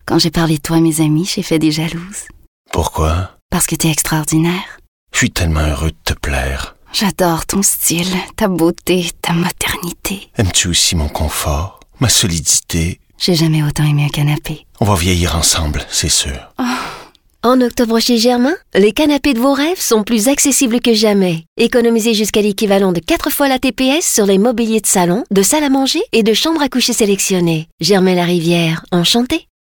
Quand j'ai parlé de toi à mes amis, j'ai fait des jalouses. Pourquoi? Parce que t'es extraordinaire. Je suis tellement heureux de te plaire. J'adore ton style, ta beauté, ta modernité. Aimes-tu aussi mon confort, ma solidité? J'ai jamais autant aimé un canapé. On va vieillir ensemble, c'est sûr. Oh. En octobre chez Germain, les canapés de vos rêves sont plus accessibles que jamais. Économisez jusqu'à l'équivalent de 4 fois la TPS sur les mobiliers de salon, de salle à manger et de chambre à coucher sélectionnés. Germain-la-Rivière, enchanté.